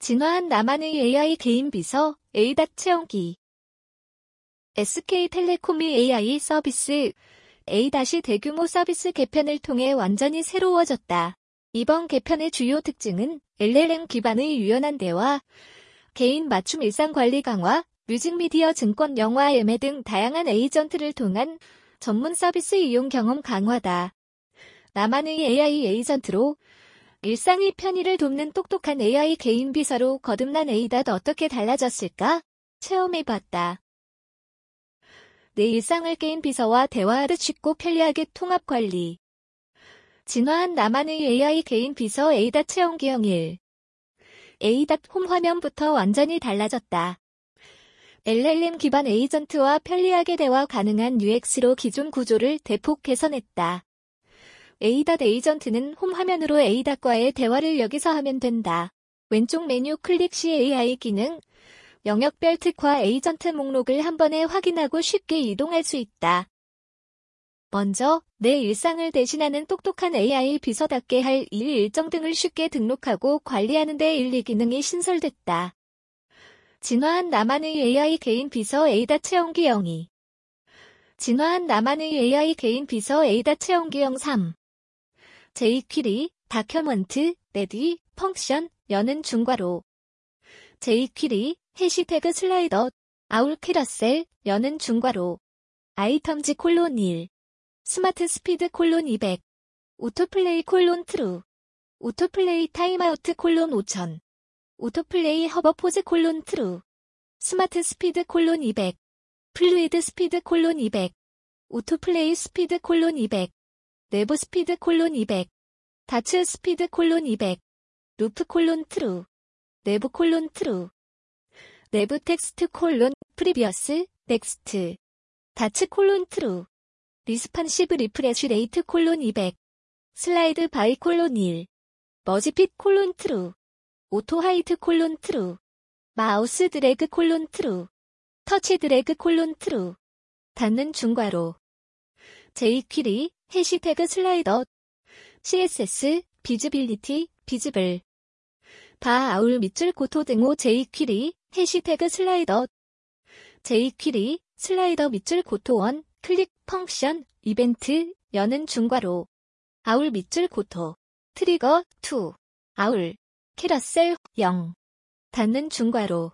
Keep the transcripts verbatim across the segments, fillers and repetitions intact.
진화한 나만의 에이아이 개인 비서 에이닷 채용기. 에스케이텔레콤이 에이아이 서비스 에이닷이 대규모 서비스 개편을 통해 완전히 새로워졌다. 이번 개편의 주요 특징은 엘엘엠 기반의 유연한 대화, 개인 맞춤 일상관리 강화, 뮤직미디어 증권 영화 예매 등 다양한 에이전트를 통한 전문 서비스 이용 경험 강화다. 나만의 에이아이 에이전트로 일상의 편의를 돕는 똑똑한 에이아이 개인 비서로 거듭난 에이닷 어떻게 달라졌을까? 체험해봤다. 내 일상을 개인 비서와 대화하듯 쉽고 편리하게 통합 관리. 진화한 나만의 에이아이 개인 비서 에이닷 체험기형 일. 에이닷 홈 화면부터 완전히 달라졌다. 엘엘엠 기반 에이전트와 편리하게 대화 가능한 유엑스로 기존 구조를 대폭 개선했다. 에이닷 에이전트는 홈 화면으로 에이닷과의 대화를 여기서 하면 된다. 왼쪽 메뉴 클릭 시 에이아이 기능, 영역별 특화 에이전트 목록을 한 번에 확인하고 쉽게 이동할 수 있다. 먼저, 내 일상을 대신하는 똑똑한 에이아이 비서답게 할 일 일정 등을 쉽게 등록하고 관리하는 데 일, 이 기능이 신설됐다. 진화한 나만의 에이아이 개인 비서 에이닷 체험기형 이. 진화한 나만의 에이아이 개인 비서 에이닷 체험기형 삼. 제이퀴리, 다큐먼트, 레디, 펑션, 여는 중괄호. 제이퀴리, 해시태그 슬라이더, 아울 캐러셀, 여는 중괄호. 아이텀즈 콜론 일. 스마트 스피드 콜론 이백. 오토플레이 콜론 트루. 오토플레이 타임아우트 콜론 오천. 오토플레이 허버포즈 콜론 트루. 스마트 스피드 콜론 이백. 플루이드 스피드 콜론 이백. 오토플레이 스피드 콜론 이백. 내부 스피드 콜론 이백. 다츠 스피드 콜론 이백. 루프 콜론 트루. 내부 콜론 트루. 내부 텍스트 콜론 프리비어스 넥스트. 다츠 콜론 트루. 리스판시브 리프레시 레이트 콜론 이백. 슬라이드 바이 콜론 일. 머지핏 콜론 트루. 오토 하이트 콜론 트루. 마우스 드래그 콜론 트루. 터치 드래그 콜론 트루. 닫는 중괄호. 제이퀴리, 해시태그 슬라이더. 씨에스에스, 비즈빌리티, 비즈블. 바 아울 밑줄 고토 등호 제이퀴리, 해시태그 슬라이더. 제이퀴리, 슬라이더 밑줄 고토 원, 클릭, 펑션, 이벤트, 여는 중괄호. 아울 밑줄 고토. 트리거, 이. 아울. 캐러셀, 영. 닫는 중괄호.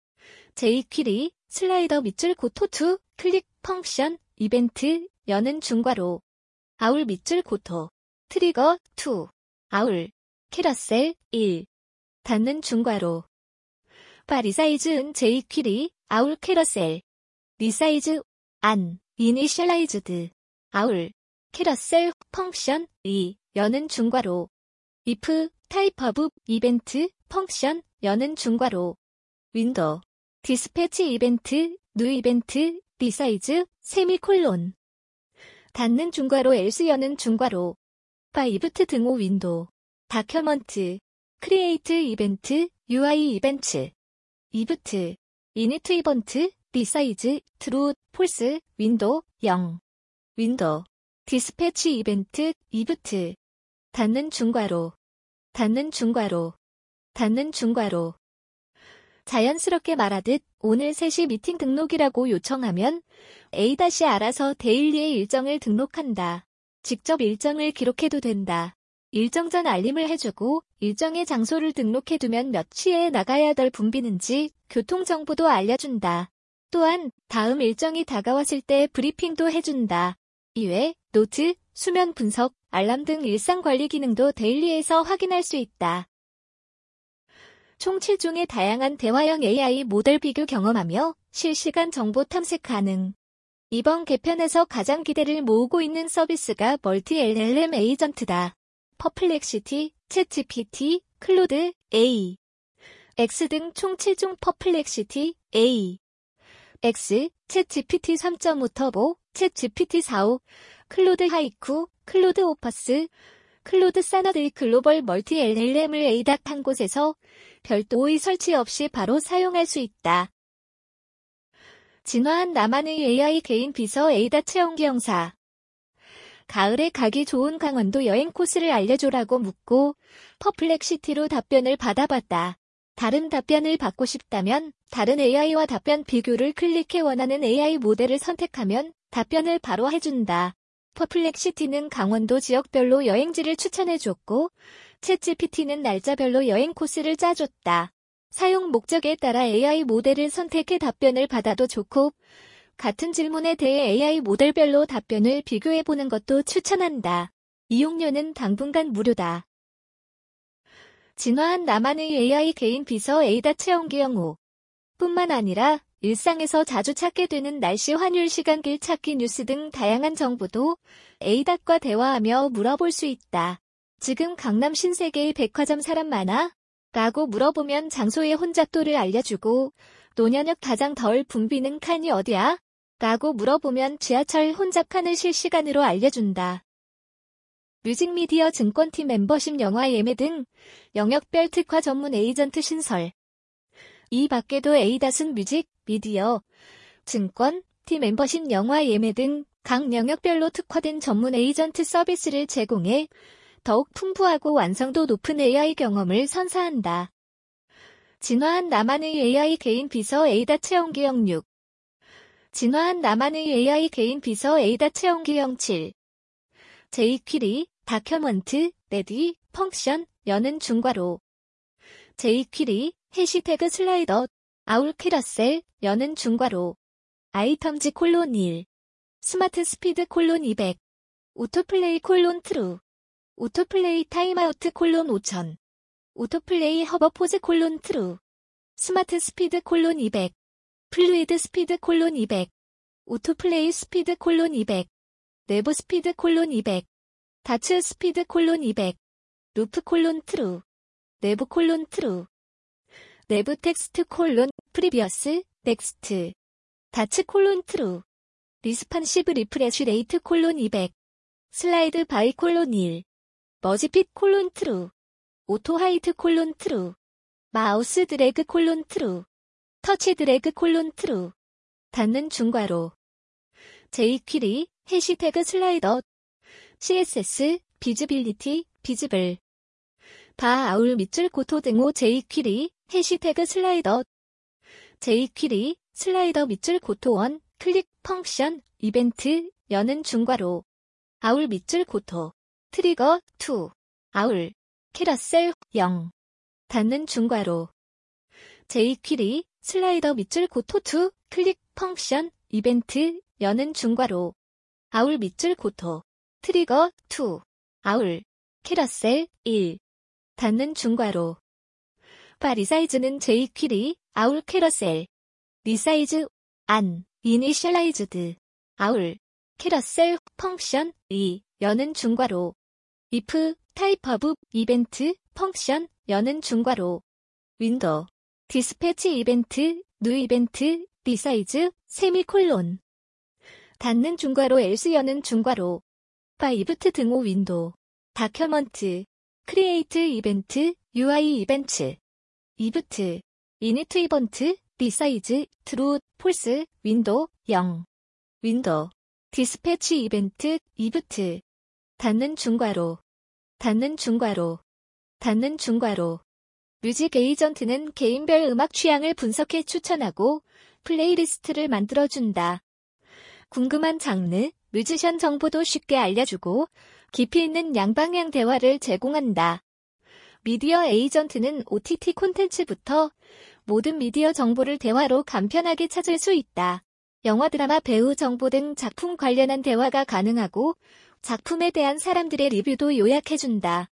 제이퀴리, 슬라이더 밑줄 고토 이, 클릭, 펑션, 이벤트, 여는 중괄호. 아울 밑줄 고토. 트리거, 이. 아울. 캐러셀, 일. 닫는 중괄호. 바 리사이즈 은 제이퀴리, 아울 캐러셀. 리사이즈, 안, 이니셜라이즈드. 아울. 캐러셀, 펑션, 이, 여는 중괄호. if, 타입 오브, 이벤트, 펑션, 여는 중괄호. 윈도우. 디스패치 이벤트, 뉴 이벤트, 리사이즈, 세미콜론. 닫는 중괄호 else 여는 중괄호. 바 이브트 등호 윈도우. 다큐먼트. 크리에이트 이벤트, 유아이 이벤트. 이브트. 이니트 이벤트, 리사이즈, 트루, 폴스, 윈도우, 영. 윈도우. 디스패치 이벤트, 이브트. 닫는 중괄호. 닫는 중괄호. 닫는 중괄호. 자연스럽게 말하듯 오늘 세 시 미팅 등록이라고 요청하면 에이닷이 알아서 데일리의 일정을 등록한다. 직접 일정을 기록해도 된다. 일정 전 알림을 해주고 일정의 장소를 등록해두면 몇 시에 나가야 될 붐비는지 교통정보도 알려준다. 또한 다음 일정이 다가왔을 때 브리핑도 해준다. 이외 노트, 수면 분석, 알람 등 일상관리 기능도 데일리에서 확인할 수 있다. 총 칠 종의 다양한 대화형 에이아이 모델 비교 경험하며 실시간 정보 탐색 가능. 이번 개편에서 가장 기대를 모으고 있는 서비스가 멀티 엘엘엠 에이전트다. 퍼플렉시티, 챗지피티, 클로드, 에이, X 등 총 칠 종 퍼플렉시티, 에이, X, 챗지피티 삼 점 오 터보, 챗지피티 사 점 오, 클로드 하이쿠, 클로드 오퍼스, 클로드 사너드의 글로벌 멀티 엘엘엠을 에이닷 한 곳에서 별도의 설치 없이 바로 사용할 수 있다. 진화한 나만의 에이아이 개인 비서 에이닷 체험기형 사. 가을에 가기 좋은 강원도 여행 코스를 알려줘라고 묻고 퍼플렉시티로 답변을 받아봤다. 다른 답변을 받고 싶다면 다른 에이아이와 답변 비교를 클릭해 원하는 에이아이 모델을 선택하면 답변을 바로 해준다. 퍼플렉시티는 강원도 지역별로 여행지를 추천해줬고 챗지피티는 날짜별로 여행 코스를 짜줬다. 사용 목적에 따라 에이아이 모델을 선택해 답변을 받아도 좋고 같은 질문에 대해 에이아이 모델별로 답변을 비교해보는 것도 추천한다. 이용료는 당분간 무료다. 진화한 나만의 에이아이 개인 비서 에이다 체험기 영어 뿐만 아니라 일상에서 자주 찾게 되는 날씨 환율 시간길 찾기 뉴스 등 다양한 정보도 에이다과 대화하며 물어볼 수 있다. 지금 강남 신세계의 백화점 사람 많아? 라고 물어보면 장소의 혼잡도를 알려주고 노년역 가장 덜 붐비는 칸이 어디야? 라고 물어보면 지하철 혼잡칸을 실시간으로 알려준다. 뮤직미디어 증권팀 멤버십 영화 예매 등 영역별 특화 전문 에이전트 신설. 이 밖에도 에이닷은 뮤직, 미디어, 증권, 팀 멤버십 영화 예매 등 각 영역별로 특화된 전문 에이전트 서비스를 제공해 더욱 풍부하고 완성도 높은 에이아이 경험을 선사한다. 진화한 나만의 에이아이 개인 비서 에이다 체험기 영육. 진화한 나만의 에이아이 개인 비서 에이다 체험기 영칠. 제이퀴리, 다큐먼트, 레디, 펑션, 여는 중괄호. 제이퀴리, 해시태그 슬라이더, 아울 캐러셀, 여는 중괄호. 아이텀즈 콜론 일. 스마트 스피드 콜론 이백. 오토플레이 콜론 트루. 오토플레이 타임아우트 콜론 오천. 오토플레이 허버포즈 콜론 트루. 스마트 스피드 콜론 이백. 플루이드 스피드 콜론 이백. 오토플레이 스피드 콜론 이백. 내부 스피드 콜론 이백. 다츠 스피드 콜론 이백. 루프 콜론 트루. 내부 콜론 트루. 내부 텍스트 콜론 프리비어스 넥스트. 다츠 콜론 트루. 리스판시브 리프레쉬 레이트 콜론 이백. 슬라이드 바이 콜론 일. 머지핏 콜론 트루. 오토 하이트 콜론 트루. 마우스 드래그 콜론 트루. 터치 드래그 콜론 트루. 닫는 중괄호. 제이퀴리, 해시태그 슬라이더. 씨에스에스, 비즈빌리티, 비즈블. 바 아울 밑줄 고토 등호 제이퀴리, 해시태그 슬라이더. 제이퀴리, 슬라이더 밑줄 고토 원, 클릭, 펑션, 이벤트, 여는 중괄호. 아울 밑줄 고토. 트리거, 이. 아울. 캐러셀, 영. 닫는 중괄호. 제이퀴리, 슬라이더 밑줄 고토 이, 클릭, 펑션, 이벤트, 여는 중괄호. 아울 밑줄 고토. 트리거, 이. 아울. 캐러셀, 일. 닫는 중괄호. 바 리사이즈는 제이퀴리, 아울 캐러셀. 리사이즈, 안, 이니셜라이즈드. 아울. 캐러셀, 펑션, 이, 여는 중괄호. if, 타입 오브, 이벤트, 펑션, 여는 중괄호. 윈도우. 디스패치 이벤트, 뉴 이벤트, 리사이즈, 세미콜론. 닫는 중괄호 else 여는 중괄호. 바 이브트 등호 윈도우. 다큐먼트. 크리에이트 이벤트, 유아이 이벤트. 이브트. 이니트 이번트, 리사이즈, 트루, 폴스, 윈도우, 영. 윈도우. 디스패치 이벤트, 이브트. 닫는 중괄호. 닫는 중괄호. 닫는 중괄호. 뮤직 에이전트는 개인별 음악 취향을 분석해 추천하고 플레이리스트를 만들어준다. 궁금한 장르, 뮤지션 정보도 쉽게 알려주고 깊이 있는 양방향 대화를 제공한다. 미디어 에이전트는 오티티 콘텐츠부터 모든 미디어 정보를 대화로 간편하게 찾을 수 있다. 영화, 드라마, 배우 정보 등 작품 관련한 대화가 가능하고 작품에 대한 사람들의 리뷰도 요약해준다.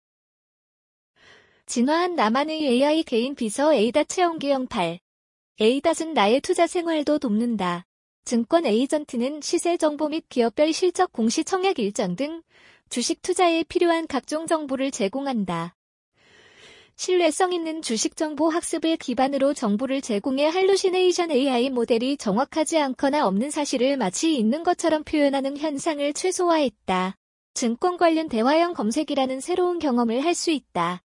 진화한 나만의 에이아이 개인 비서 에이닷 체험기 영팔. 에이닷은 나의 투자 생활도 돕는다. 증권 에이전트는 시세 정보 및 기업별 실적 공시 청약 일정 등 주식 투자에 필요한 각종 정보를 제공한다. 신뢰성 있는 주식 정보 학습을 기반으로 정보를 제공해 할루시네이션 에이아이 모델이 정확하지 않거나 없는 사실을 마치 있는 것처럼 표현하는 현상을 최소화했다. 증권 관련 대화형 검색이라는 새로운 경험을 할 수 있다.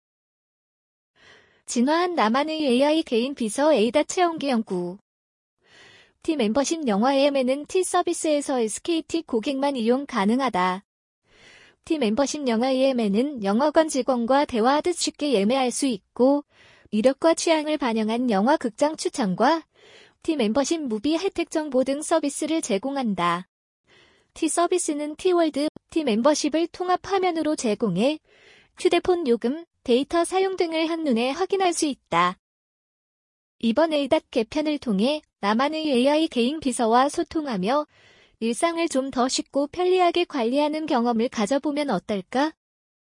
진화한 나만의 에이아이 개인 비서 에이닷 체험기 연구. T 멤버십 영화 예매는 T 서비스에서 에스케이티 고객만 이용 가능하다. T 멤버십 영화 예매는 영어관 직원과 대화하듯 쉽게 예매할 수 있고 이력과 취향을 반영한 영화 극장 추천과 T 멤버십 무비 혜택 정보 등 서비스를 제공한다. T 서비스는 T월드, T 멤버십을 통합 화면으로 제공해 휴대폰 요금, 데이터 사용 등을 한눈에 확인할 수 있다. 이번 에이닷 개편을 통해 나만의 에이아이 개인 비서와 소통하며 일상을 좀 더 쉽고 편리하게 관리하는 경험을 가져보면 어떨까?